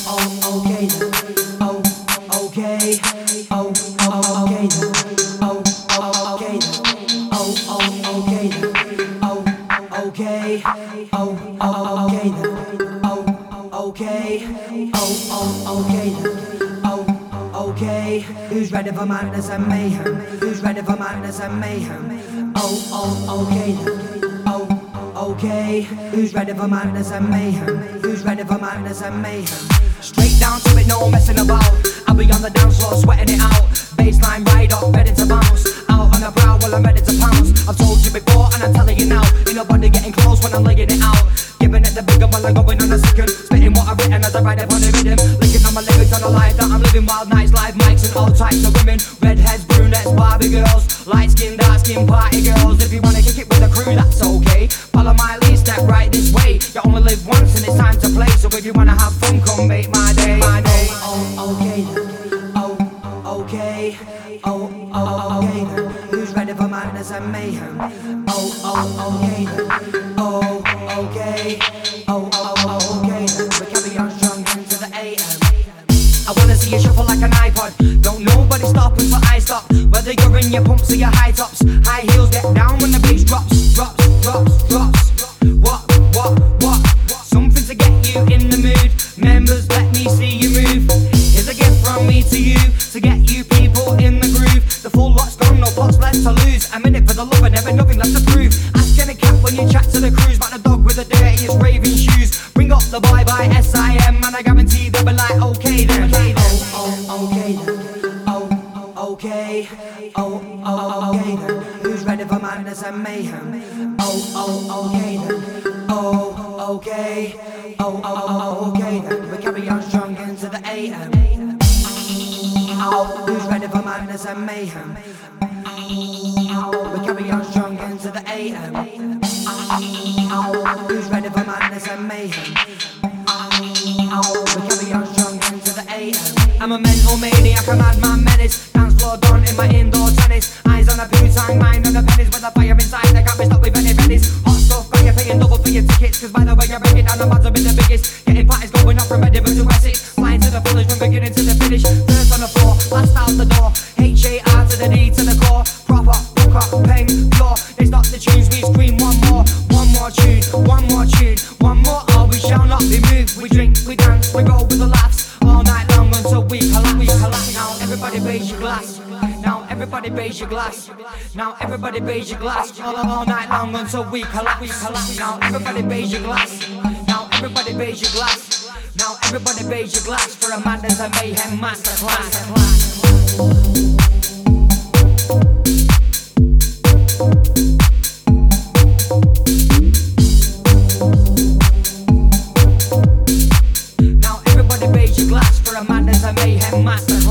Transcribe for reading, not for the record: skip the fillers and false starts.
okay then. Oh, okay. Oh, okay then. Oh, okay then. Oh, okay then. Oh, okay. Oh, okay then. Oh, okay. Oh, okay then. Oh, okay. Who's ready for madness and mayhem? Who's ready for madness and mayhem? Oh, okay then. Oh, okay. Who's ready for madness and mayhem? Who's ready for madness and mayhem? Straight down to it, no messing about. I'll be on the dance floor sweating it out. Baseline ride up, ready to bounce. Out on the brow while I'm ready to pounce. I've told you before and I'm telling you now. Ain't nobody getting close when I'm laying it out. Giving it the bigger while I'm going on a second. Spitting what I've written as I ride upon the rhythm. Licking on my lyrics on the life that I'm living. Wild nights, live mics and all types of women. Redheads, brunettes, Barbie girls. Light skin, dark skin, party girls. If you wanna kick it with the crew, that's okay. Follow my lead, step right this way. You only live once and it's time to play. So if you wanna have fun, come make my day. Oh, okay then. Oh, okay. Oh, okay then. Who's ready for madness and mayhem? Oh, okay then. Oh, okay. Oh, okay then. We carry on strong into the AM. I wanna see you shuffle like an iPod. Don't nobody stop until I stop. Whether you're in your pumps or your high tops. High heels get down when the bass drops. Drops. What? Something to get you in the mood. Members, let me see you move. Here's a gift from me to you. To get you people in the groove. The full lot's gone, no plots left to lose. I'm in it for the love and never nothing left to prove. Ask any cat when you chat to the cruise. About the dog with the dirtiest raving shoes. Bring up the boy by SIM. And I guarantee they'll be like, okay then. Okay then. Oh, okay. Oh, okay then. Who's ready for madness and mayhem? Oh, okay then. Oh, okay. Oh, okay then. We carry on strong into the AM. Who's ready for madness and mayhem? We carry on strong into the AM. Who's ready for madness and mayhem? We carry on strong into the AM. I'm a mental maniac, a madman menace. Dance floor done in my indoor tennis. Eyes on a poo-tang, mind on the pennies. With a fire inside, I can't be stopped with any pennies. Hot stuff, got you paying double for your tickets. Cause by the way I break it down, the odds have been the biggest. Getting parties going up from Edinburgh to Essex. Flying to the village from beginning to the finish. First on the floor, last out the door. H-A-R to the D to the core. Proper, hooker, pen, floor. They stop the tunes, we scream one more. One more tune, one more tune. One more, or we shall not be moved. We drink, we dance, we roll with the laughs. All night long until we collapse. Now everybody raise your glass. Now everybody raise your glass. Now everybody raise your glass. All night long until we collapse. Now everybody raise your glass. Now everybody raise your glass. Now everybody raise your glass for a madness and mayhem masterclass. Now everybody raise your glass for a madness and mayhem masterclass.